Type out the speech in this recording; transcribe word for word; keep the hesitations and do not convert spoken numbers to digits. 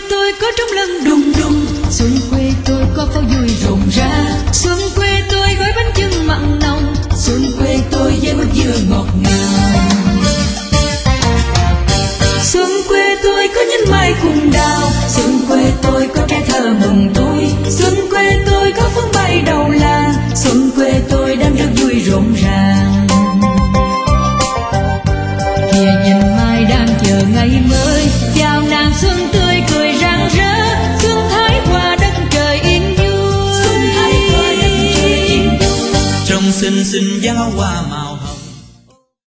tôi có trống lân đùng đùng, xuân quê tôi có pháo vui rộn rã, xuân quê tôi gói bánh chưng mặn nồng, xuân quê tôi với mứt dừa ngọt ngào. Xuân quê tôi có nhánh mai cùng đào, xuân quê tôi có trẻ thơ mừng tôi, xuân quê tôi có phấn bay đầu làng, xuân quê tôi đang rất vui rộn ràng. Kìa nhìn mai đang chờ ngày mới, chào nàng xuân tươi cười rạng rỡ, xuân thái qua đất trời yên vui, xuân thái qua đất trời yên vui. Trong xinh xinh giao hoa màu